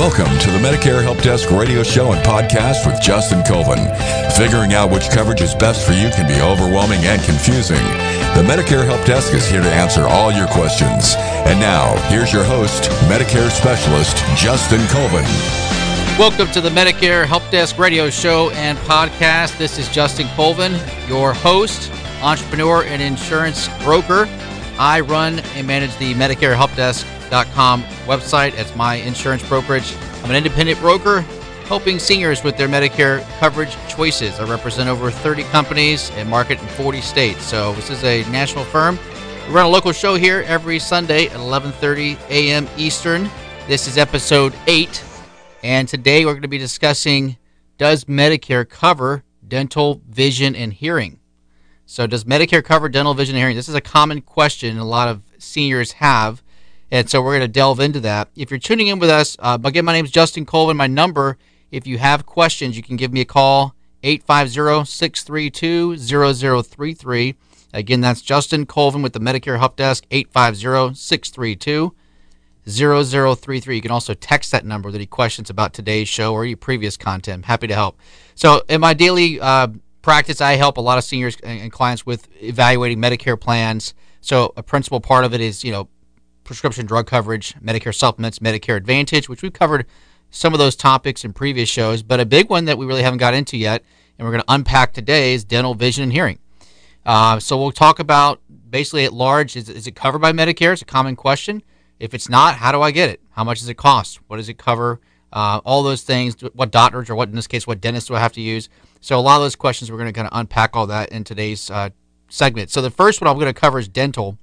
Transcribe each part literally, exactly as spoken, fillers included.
Welcome to the Medicare Help Desk radio show and podcast with Justin Colvin. Figuring out which coverage is best for you can be overwhelming and confusing. The Medicare Help Desk is here to answer all your questions. And now, here's your host, Medicare Specialist Justin Colvin. Welcome to the Medicare Help Desk radio show and podcast. This is Justin Colvin, your host, entrepreneur, and insurance broker. I run and manage the Medicare Help Desk dot com website. It's my insurance brokerage. I'm an independent broker helping seniors with their Medicare coverage choices. I represent over thirty companies and market in forty states. So this is a national firm. We run a local show here every Sunday at eleven thirty a.m. Eastern. This is episode eight. And today we're going to be discussing, does Medicare cover dental, vision, and hearing? So does Medicare cover dental, vision, and hearing? This is a common question a lot of seniors have. And so we're going to delve into that. If you're tuning in with us, uh, again, my name is Justin Colvin. My number, if you have questions, you can give me a call, eight five zero, six three two, zero zero three three. Again, that's Justin Colvin with the Medicare Help Desk, eight five zero, six three two, zero zero three three. You can also text that number with any questions about today's show or any previous content. I'm happy to help. So in my daily uh, practice, I help a lot of seniors and clients with evaluating Medicare plans. So a principal part of it is, you know, prescription drug coverage, Medicare supplements, Medicare Advantage, which we've covered some of those topics in previous shows, but a big one that we really haven't got into yet, and we're going to unpack today, is dental, vision, and hearing. Uh, so we'll talk about basically at large, is, is it covered by Medicare? It's a common question. If it's not, how do I get it? How much does it cost? What does it cover? Uh, all those things, what doctors, or what in this case, what dentists do I have to use? So a lot of those questions, we're going to kind of unpack all that in today's uh, segment. So the first one I'm going to cover is dental.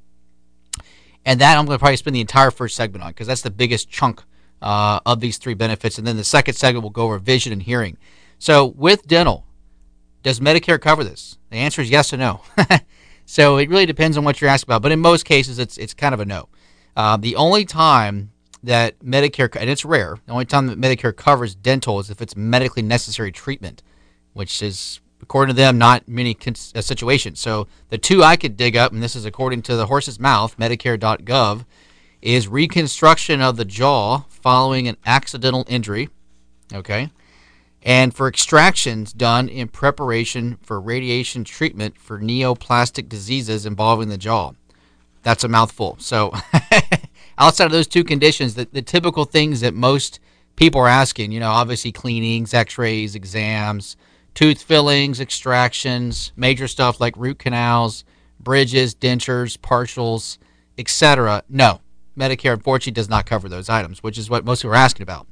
And that I'm going to probably spend the entire first segment on because that's the biggest chunk uh, of these three benefits. And then the second segment will go over vision and hearing. So with dental, does Medicare cover this? The answer is yes or no. So it really depends on what you're asking about. But in most cases, it's it's kind of a no. Uh, the only time that Medicare, and it's rare, the only time that Medicare covers dental is if it's medically necessary treatment, which is, according to them, not many cons- uh, situations. So the two I could dig up, and this is according to the horse's mouth, Medicare dot gov, is reconstruction of the jaw following an accidental injury, okay, and for extractions done in preparation for radiation treatment for neoplastic diseases involving the jaw. That's a mouthful. So outside of those two conditions, the, the typical things that most people are asking, you know, obviously cleanings, x-rays, exams, tooth fillings, extractions, major stuff like root canals, bridges, dentures, partials, et cetera. No, Medicare unfortunately does not cover those items, which is what most people are asking about.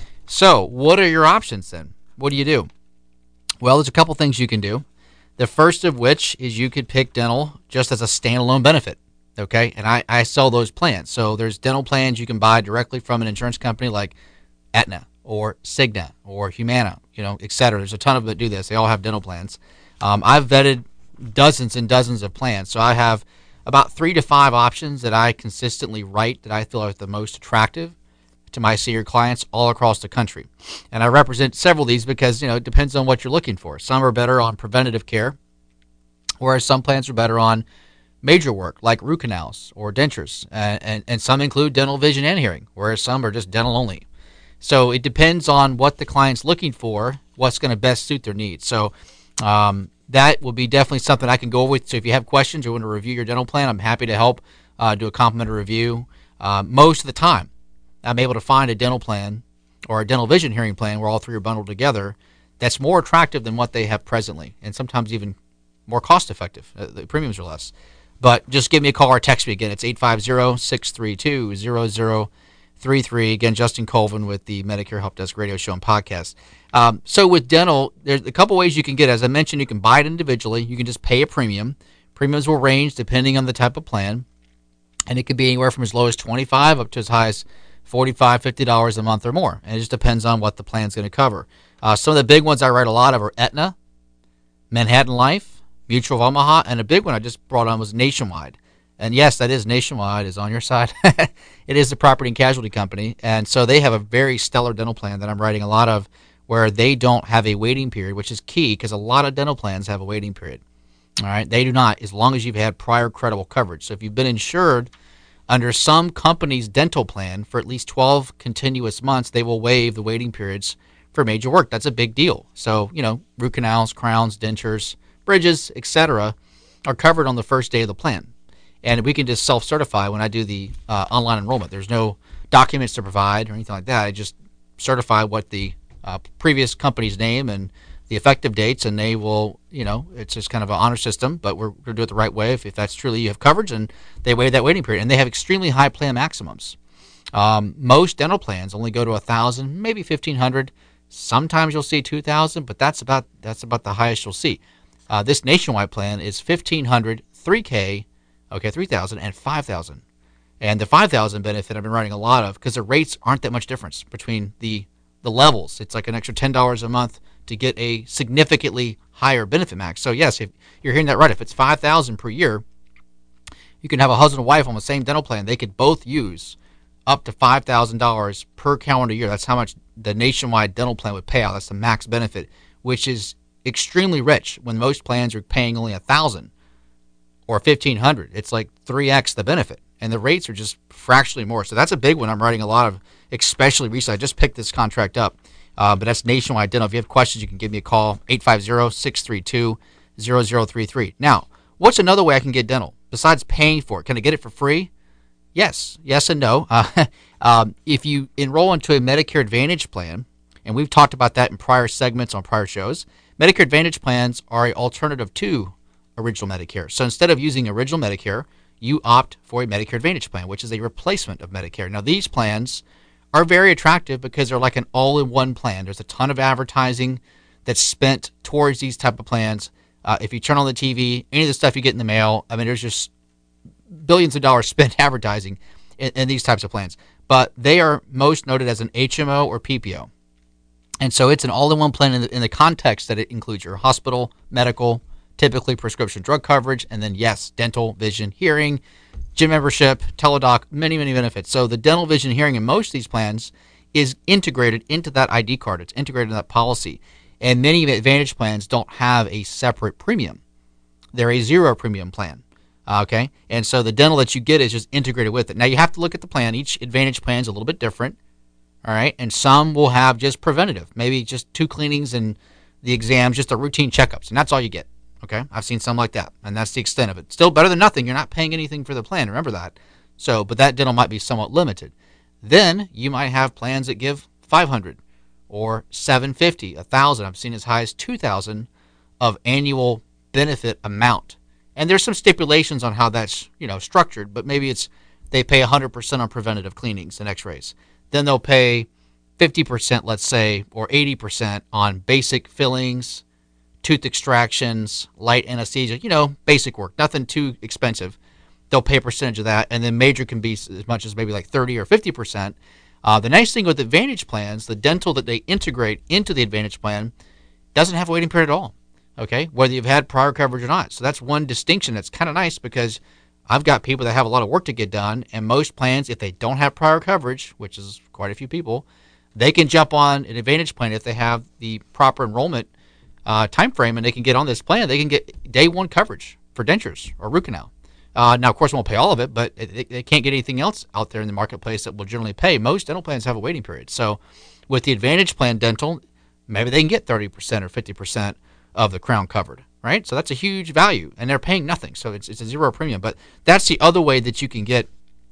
So what are your options then? What do you do? Well, there's a couple things you can do. The first of which is you could pick dental just as a standalone benefit, okay? And I, I sell those plans. So there's dental plans you can buy directly from an insurance company like Aetna or Cigna or Humana, you know, et cetera. There's a ton of them that do this. They all have dental plans. Um, I've vetted dozens and dozens of plans. So I have about three to five options that I consistently write that I feel are the most attractive to my senior clients all across the country. And I represent several of these because, you know, it depends on what you're looking for. Some are better on preventative care, whereas some plans are better on major work like root canals or dentures. And, and, and some include dental, vision, and hearing, whereas some are just dental only. So it depends on what the client's looking for, what's going to best suit their needs. So um, that will be definitely something I can go over with. So if you have questions or want to review your dental plan, I'm happy to help uh, do a complimentary review. Uh, most of the time, I'm able to find a dental plan or a dental vision hearing plan where all three are bundled together that's more attractive than what they have presently, and sometimes even more cost effective. Uh, the premiums are less. But just give me a call or text me again. It's eight five zero, six three two, zero zero three three. Again, Justin Colvin with the Medicare Help Desk radio show and podcast. Um, so with dental, there's a couple ways you can get it. As I mentioned, you can buy it individually. You can just pay a premium. Premiums will range depending on the type of plan, and it could be anywhere from as low as twenty-five dollars up to as high as forty-five dollars, fifty dollars a month or more. And it just depends on what the plan's going to cover. Uh, some of the big ones I write a lot of are Aetna, Manhattan Life, Mutual of Omaha, and a big one I just brought on was Nationwide. And yes, that is Nationwide is on your side. It is the property and casualty company. And so they have a very stellar dental plan that I'm writing a lot of where they don't have a waiting period, which is key because a lot of dental plans have a waiting period. All right, they do not, as long as you've had prior credible coverage. So if you've been insured Under some companies' dental plan, for at least twelve continuous months, they will waive the waiting periods for major work. That's a big deal. So, you know, root canals, crowns, dentures, bridges, et cetera are covered on the first day of the plan. And we can just self-certify when I do the uh, online enrollment. There's no documents to provide or anything like that. I just certify what the uh, previous company's name and the effective dates, and they will, you know, it's just kind of an honor system, but we're going to do it the right way if, if that's truly you have coverage, and they waive that waiting period. And they have extremely high plan maximums. Um, most dental plans only go to one thousand, maybe fifteen hundred. Sometimes you'll see two thousand, but that's about that's about the highest you'll see. Uh, this nationwide plan is fifteen hundred, three K, okay, three thousand, and five thousand. And the five thousand benefit I've been writing a lot of because the rates aren't that much difference between the the levels. It's like an extra ten dollars a month to get a significantly higher benefit max. So yes, if you're hearing that right, if it's five thousand per year, you can have a husband and wife on the same dental plan. They could both use up to five thousand dollars per calendar year. That's how much the nationwide dental plan would pay out. That's the max benefit, which is extremely rich when most plans are paying only one thousand dollars or fifteen hundred dollars. It's like three X the benefit, and the rates are just fractionally more. So that's a big one I'm writing a lot of, especially recently. I just picked this contract up, uh, but that's nationwide dental. If you have questions, you can give me a call, eight five zero, six three two, zero zero three three. Now, what's another way I can get dental besides paying for it? Can I get it for free? Yes, yes and no. Uh, um, if you enroll into a Medicare Advantage plan, and we've talked about that in prior segments on prior shows, Medicare Advantage plans are an alternative to original Medicare. So instead of using original Medicare, you opt for a Medicare Advantage plan, which is a replacement of Medicare. Now, these plans are very attractive because they're like an all-in-one plan. There's a ton of advertising that's spent towards these type of plans. Uh, if you turn on the T V, any of the stuff you get in the mail, I mean, there's just billions of dollars spent advertising in, in these types of plans. But they are most noted as an H M O or P P O. And so it's an all-in-one plan in the, in the context that it includes your hospital, medical, typically prescription drug coverage, and then, yes, dental, vision, hearing, gym membership, teledoc, many, many benefits. So the dental, vision, hearing in most of these plans is integrated into that I D card. It's integrated in that policy. And many Advantage plans don't have a separate premium. They're a zero premium plan. Okay, and so the dental that you get is just integrated with it. Now, you have to look at the plan. Each Advantage plan is a little bit different, all right? And some will have just preventative, maybe just two cleanings and the exams, just the routine checkups, and that's all you get, okay? I've seen some like that, and that's the extent of it. Still better than nothing. You're not paying anything for the plan. Remember that. So, but that dental might be somewhat limited. Then you might have plans that give five hundred dollars or seven hundred fifty dollars, one thousand dollars. I've seen as high as two thousand dollars of annual benefit amount. And there's some stipulations on how that's, you know, structured, but maybe it's they pay one hundred percent on preventative cleanings and x-rays. Then they'll pay fifty percent, let's say, or eighty percent on basic fillings, tooth extractions, light anesthesia, you know, basic work, nothing too expensive. They'll pay a percentage of that, and then major can be as much as maybe like thirty or fifty percent. Uh, the nice thing with Advantage plans, the dental that they integrate into the Advantage plan doesn't have a waiting period at all. Okay, whether you've had prior coverage or not. So that's one distinction that's kind of nice because I've got people that have a lot of work to get done, and most plans, if they don't have prior coverage, which is quite a few people, they can jump on an Advantage plan if they have the proper enrollment uh, time frame, and they can get on this plan. They can get day one coverage for dentures or root canal. Uh, now, of course, won't pay all of it, but they, they can't get anything else out there in the marketplace that will generally pay. Most dental plans have a waiting period. So with the Advantage plan dental, maybe they can get thirty percent or fifty percent of the crown covered, right? So that's a huge value, and they're paying nothing. So it's it's a zero premium. But that's the other way that you can get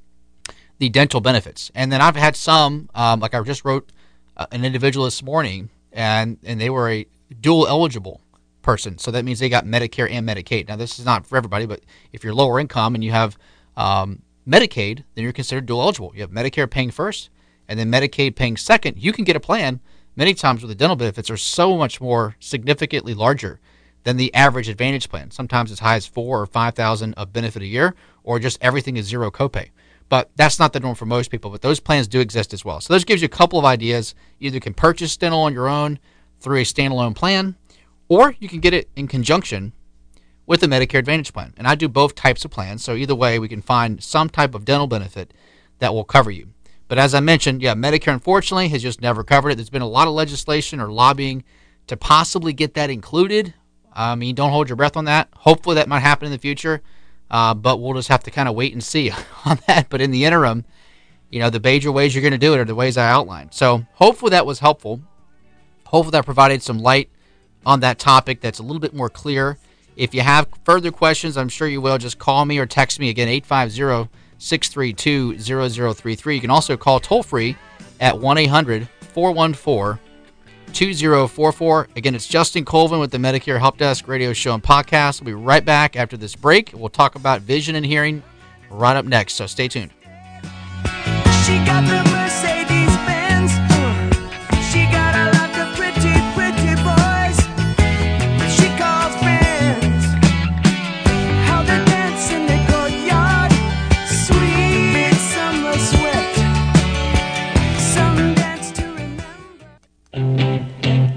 the dental benefits. And then I've had some, um, like I just wrote uh, an individual this morning, and and they were a dual eligible person. So that means they got Medicare and Medicaid. Now, this is not for everybody, but if you're lower income and you have um, Medicaid, then you're considered dual eligible. You have Medicare paying first, and then Medicaid paying second. You can get a plan many times where the dental benefits are so much more significantly larger than the average Advantage plan. Sometimes as high as four or five thousand of benefit a year, or just everything is zero copay. But that's not the norm for most people. But those plans do exist as well. So this gives you a couple of ideas. You either can purchase dental on your own through a standalone plan, or you can get it in conjunction with the Medicare Advantage plan. And I do both types of plans. So either way, we can find some type of dental benefit that will cover you. But as I mentioned, yeah, Medicare, unfortunately, has just never covered it. There's been a lot of legislation or lobbying to possibly get that included. I mean, don't hold your breath on that. Hopefully that might happen in the future. uh, but we'll just have to kind of wait and see on that. But in the interim, you know, the major ways you're going to do it are the ways I outlined. So hopefully that was helpful. Hopefully that provided some light on that topic that's a little bit more clear. If you have further questions, I'm sure you will. Just call me or text me again, eight five zero, six three two, zero zero three three. You can also call toll-free at one eight hundred, four one four, two zero four four. Again, it's Justin Colvin with the Medicare Help Desk radio show and podcast. We'll be right back after this break. We'll talk about vision and hearing right up next, so stay tuned. She got the Mercedes Benz. She got a lot of pretty, pretty boys. She calls friends. How they dance in the courtyard. Sweet summer sweat. Some dance to remember.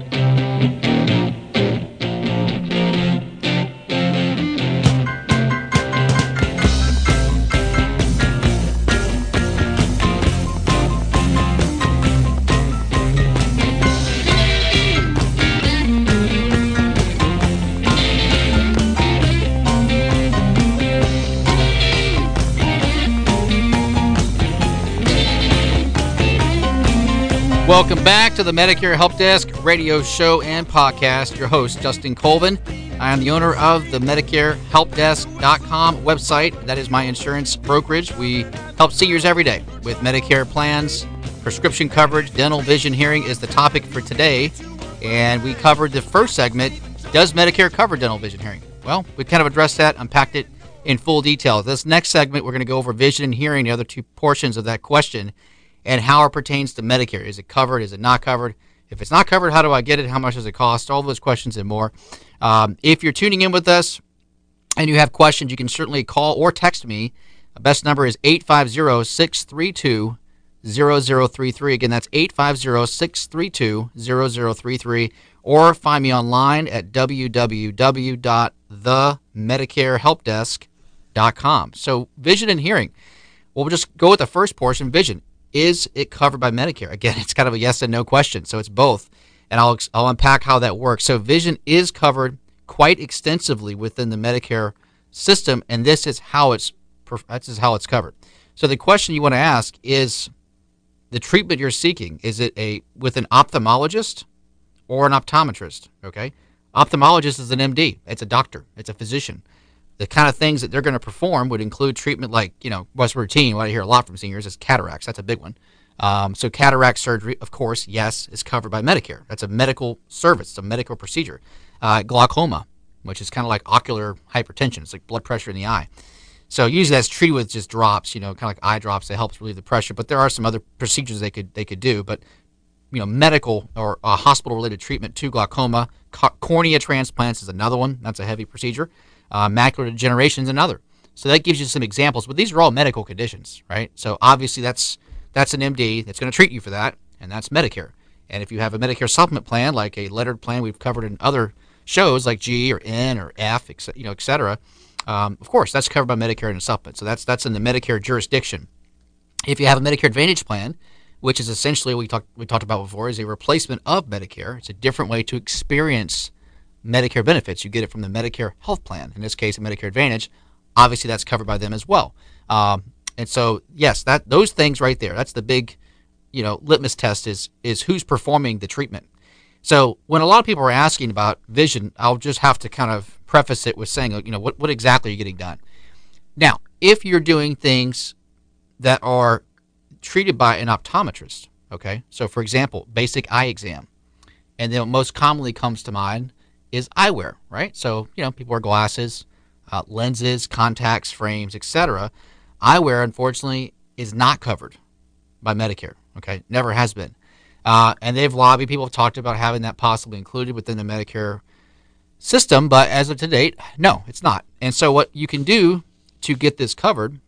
Welcome back to the Medicare Help Desk radio show and podcast. Your host, Justin Colvin. I am the owner of the Medicare Help Desk dot com website. That is my insurance brokerage. We help seniors every day with Medicare plans, prescription coverage, dental, vision, hearing is the topic for today. And we covered the first segment, does Medicare cover dental, vision, hearing? Well, we kind of addressed that, unpacked it in full detail. This next segment, we're going to go over vision and hearing, the other two portions of that question, and how it pertains to Medicare. Is it covered? Is it not covered? If it's not covered, how do I get it? How much does it cost? All those questions and more. Um, if you're tuning in with us and you have questions, you can certainly call or text me. The best number is eight five zero, six three two, zero zero three three. Again, that's eight five zero, six three two, zero zero three three. Or find me online at w w w dot the medicare help desk dot com. So vision and hearing. Well, we'll just go with the first portion, vision. Is it covered by Medicare? Again, it's kind of a yes and no question, so it's both. And I'll I'll unpack how that works. So vision is covered quite extensively within the Medicare system, and this is how it's this is how it's covered. So the question you want to ask is the treatment you're seeking, is it a with an ophthalmologist or an optometrist? Okay, ophthalmologist is an M D. It's a doctor. It's a physician. The kind of things that they're going to perform would include treatment like, you know, what's routine, what I hear a lot from seniors is cataracts. That's a big one. Um, so cataract surgery, of course, yes, is covered by Medicare. That's a medical service. It's a medical procedure. Uh, glaucoma, which is kind of like ocular hypertension. It's like blood pressure in the eye. So usually that's treated with just drops, you know, kind of like eye drops that helps relieve the pressure. But there are some other procedures they could they could do. But, you know, medical or uh, hospital-related treatment to glaucoma. Co- cornea transplants is another one. That's a heavy procedure. Uh, macular degeneration is another. So that gives you some examples. But these are all medical conditions, right? So obviously that's that's an M D that's going to treat you for that, and that's Medicare. And if you have a Medicare supplement plan, like a lettered plan we've covered in other shows, like G or N or F, you know, et cetera, um, of course, that's covered by Medicare and a supplement. So that's that's in the Medicare jurisdiction. If you have a Medicare Advantage plan, which is essentially what we talked we talked about before, is a replacement of Medicare. It's a different way to experience Medicare benefits. You get it from the Medicare health plan. In this case, a Medicare Advantage. Obviously, that's covered by them as well. Um, and so, yes, that those things right there. That's the big, you know, litmus test is is who's performing the treatment. So when a lot of people are asking about vision, I'll just have to kind of preface it with saying, you know, what what exactly are you getting done? Now, if you're doing things that are treated by an optometrist, okay. So, for example, basic eye exam, and then what most commonly comes to mind is eyewear, right? So, you know, people wear glasses, uh, lenses, contacts, frames, et cetera. Eyewear, unfortunately, is not covered by Medicare, okay? Never has been. Uh, and they've lobbied, people have talked about having that possibly included within the Medicare system, but as of to date, no, it's not. And so what you can do to get this covered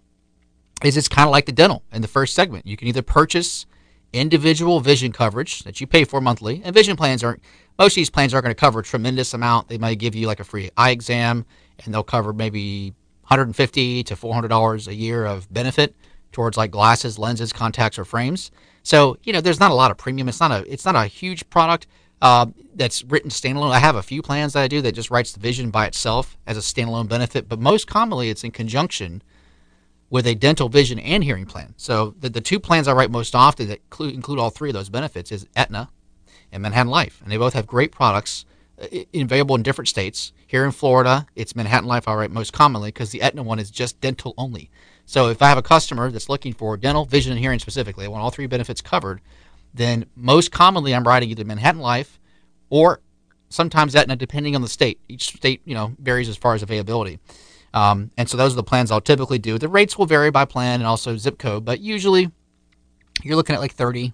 is it's kind of like the dental in the first segment. You can either purchase individual vision coverage that you pay for monthly, and vision plans aren't, most of these plans aren't going to cover a tremendous amount. They might give you like a free eye exam, and they'll cover maybe one hundred fifty to four hundred dollars a year of benefit towards like glasses, lenses, contacts, or frames. So, you know, there's not a lot of premium. It's not a it's not a huge product, uh, that's written standalone. I have a few plans that I do that just writes the vision by itself as a standalone benefit, but most commonly it's in conjunction with a dental, vision, and hearing plan. So the, the two plans I write most often that include, include all three of those benefits is Aetna and Manhattan Life, and they both have great products uh, available in different states. Here in Florida, it's Manhattan Life I write most commonly because the Aetna one is just dental only. So if I have a customer that's looking for dental, vision, and hearing specifically, I want all three benefits covered, then most commonly I'm writing either Manhattan Life or sometimes Aetna, depending on the state. Each state, you know, varies as far as availability. Um, and so those are the plans I'll typically do. The rates will vary by plan and also zip code, but usually you're looking at like thirty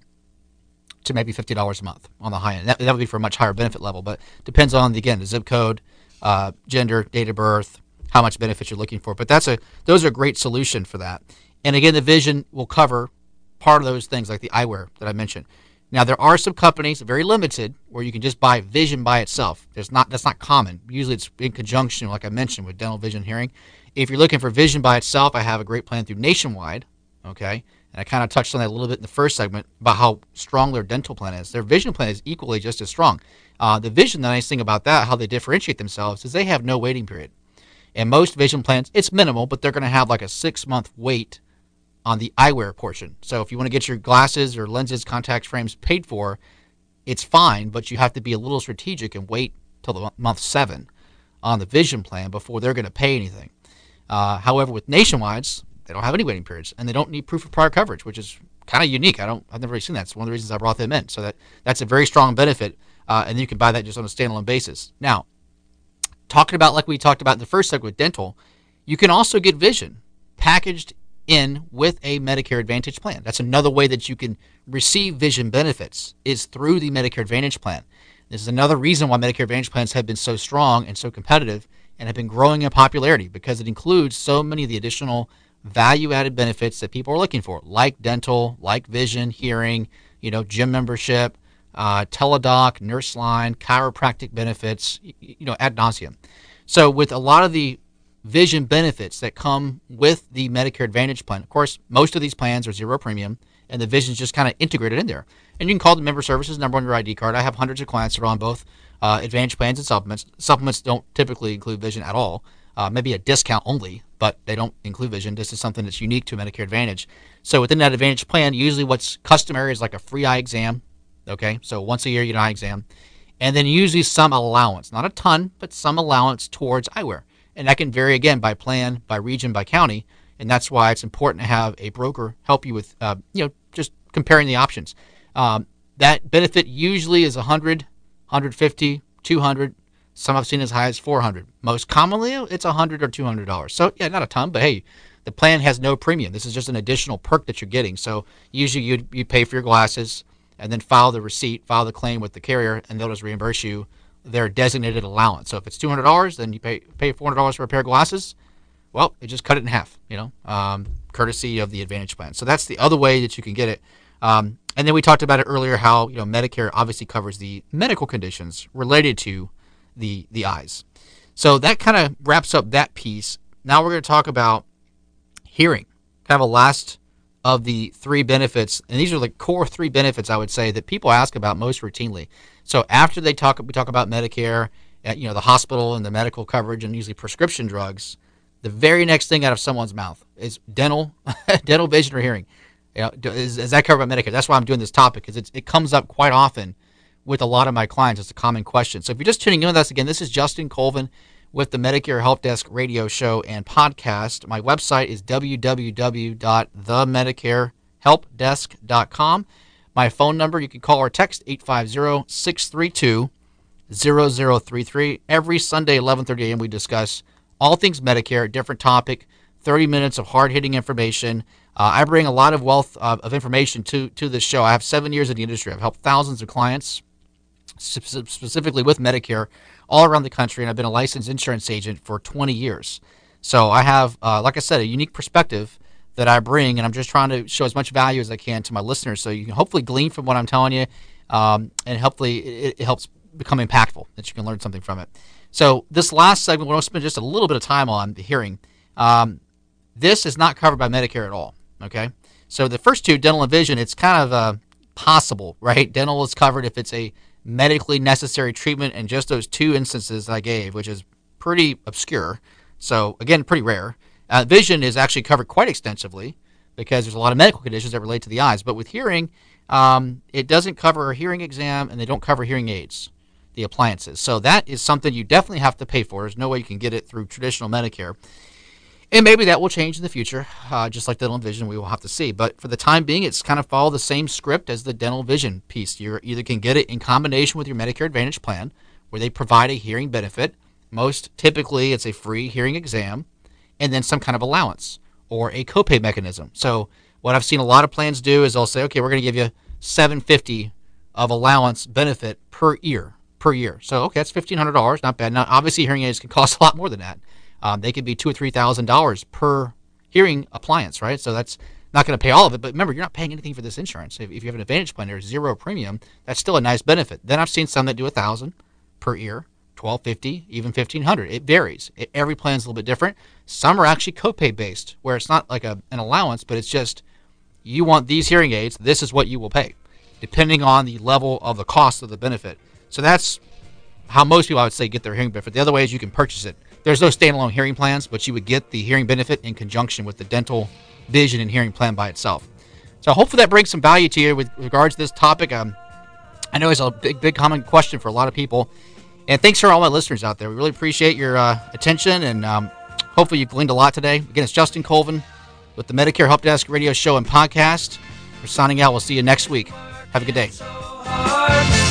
to maybe fifty dollars a month on the high end. That, that would be for a much higher benefit level, but depends on, the, again, the zip code, uh, gender, date of birth, how much benefit you're looking for. But that's a those are a great solution for that. And again, the vision will cover part of those things like the eyewear that I mentioned. Now, there are some companies, very limited, where you can just buy vision by itself. There's not That's not common. Usually it's in conjunction, like I mentioned, with dental, vision, hearing. If you're looking for vision by itself, I have a great plan through Nationwide, okay? And I kind of touched on that a little bit in the first segment about how strong their dental plan is. Their vision plan is equally just as strong. Uh, the vision, the nice thing about that, how they differentiate themselves, is they have no waiting period. And most vision plans, it's minimal, but they're going to have like a six-month wait on the eyewear portion. So if you want to get your glasses or lenses, contact frames paid for, it's fine, but you have to be a little strategic and wait till the month seven on the vision plan before they're going to pay anything. Uh, however, with Nationwide's, they don't have any waiting periods, and they don't need proof of prior coverage, which is kind of unique. I don't, I've never really seen that. It's one of the reasons I brought them in. So that that's a very strong benefit, uh, and you can buy that just on a standalone basis. Now, talking about, like we talked about in the first segment with dental, you can also get vision packaged in with a Medicare Advantage plan. That's another way that you can receive vision benefits, is through the Medicare Advantage plan. This is another reason why Medicare Advantage plans have been so strong and so competitive and have been growing in popularity, because it includes so many of the additional value-added benefits that people are looking for, like dental, like vision, hearing, you know, gym membership, uh, teledoc, nurse line, chiropractic benefits, you know, ad nauseum. So with a lot of the vision benefits that come with the Medicare Advantage plan, of course, most of these plans are zero premium, and the vision is just kind of integrated in there. And you can call the member services number on your I D card. I have hundreds of clients that are on both uh, Advantage plans and supplements. Supplements don't typically include vision at all, uh, maybe a discount only, but they don't include vision. This is something that's unique to Medicare Advantage. So within that Advantage plan, usually what's customary is like a free eye exam, okay? So once a year you get an eye exam. And then usually some allowance, not a ton, but some allowance towards eyewear. And that can vary, again, by plan, by region, by county, and that's why it's important to have a broker help you with, uh, you know, just comparing the options. Um, that benefit usually is one hundred, one fifty, two hundred. Some I've seen as high as four hundred. Most commonly, it's one hundred or two hundred dollars. So, yeah, not a ton, but hey, the plan has no premium. This is just an additional perk that you're getting. So usually you you pay for your glasses and then file the receipt, file the claim with the carrier, and they'll just reimburse you their designated allowance. So if it's two hundred dollars, then you pay pay four hundred dollars for a pair of glasses. Well, it just cut it in half, you know, um, courtesy of the Advantage plan. So that's the other way that you can get it. Um, and then we talked about it earlier, how, you know, Medicare obviously covers the medical conditions related to the the eyes. So that kind of wraps up that piece. Now we're going to talk about hearing, kind of a last of the three benefits, and these are the core three benefits I would say that people ask about most routinely. So after they talk, we talk about Medicare, uh, you know, the hospital and the medical coverage, and usually prescription drugs. The very next thing out of someone's mouth is dental, dental, vision, or hearing. You know, is, is that covered by Medicare? That's why I'm doing this topic, because it it comes up quite often with a lot of my clients. It's a common question. So if you're just tuning in with us again, this is Justin Colvin with the Medicare Help Desk radio show and podcast. My website is w w w dot the medicare help desk dot com. My phone number, you can call or text eight five zero, six three two, zero zero three three. Every Sunday, eleven thirty a.m., we discuss all things Medicare, different topic, thirty minutes of hard-hitting information. Uh, I bring a lot of wealth uh, of information to, to this show. I have seven years in the industry. I've helped thousands of clients, specifically with Medicare, all around the country, and I've been a licensed insurance agent for twenty years. So I have, uh, like I said, a unique perspective that I bring, and I'm just trying to show as much value as I can to my listeners, so you can hopefully glean from what I'm telling you, um, and hopefully it, it helps become impactful, that you can learn something from it. So this last segment, we're going to spend just a little bit of time on the hearing. Um, this is not covered by Medicare at all, okay? So the first two, dental and vision, it's kind of uh, possible, right? Dental is covered if it's a medically necessary treatment in just those two instances I gave, which is pretty obscure. So, again, pretty rare. Uh, vision is actually covered quite extensively because there's a lot of medical conditions that relate to the eyes. But with hearing, um, it doesn't cover a hearing exam, and they don't cover hearing aids, the appliances. So that is something you definitely have to pay for. There's no way you can get it through traditional Medicare. And maybe that will change in the future, uh, just like dental and vision, we will have to see. But for the time being, it's kind of follow the same script as the dental vision piece. You either can get it in combination with your Medicare Advantage plan, where they provide a hearing benefit. Most typically, it's a free hearing exam, and then some kind of allowance or a copay mechanism. So what I've seen a lot of plans do is they'll say, okay, we're going to give you seven hundred fifty dollars of allowance benefit per year. Per year. So, okay, that's fifteen hundred dollars. Not bad. Now, obviously, hearing aids can cost a lot more than that. Um, they could be two thousand or three thousand dollars per hearing appliance, right? So that's not going to pay all of it. But remember, you're not paying anything for this insurance. If, if you have an Advantage plan, there's zero premium. That's still a nice benefit. Then I've seen some that do one thousand dollars per year, twelve fifty, even fifteen hundred. It varies. It, every plan is a little bit different. Some are actually copay based, where it's not like a, an allowance, but it's just you want these hearing aids. This is what you will pay, depending on the level of the cost of the benefit. So that's how most people, I would say, get their hearing benefit. The other way is you can purchase it. There's no standalone hearing plans, but you would get the hearing benefit in conjunction with the dental, vision, and hearing plan by itself. So hopefully that brings some value to you with regards to this topic. Um, I know it's a big, big common question for a lot of people. And thanks for all my listeners out there. We really appreciate your uh, attention, and um, hopefully you've gleaned a lot today. Again, it's Justin Colvin with the Medicare Help Desk radio show and podcast. We're signing out. We'll see you next week. Have a good day.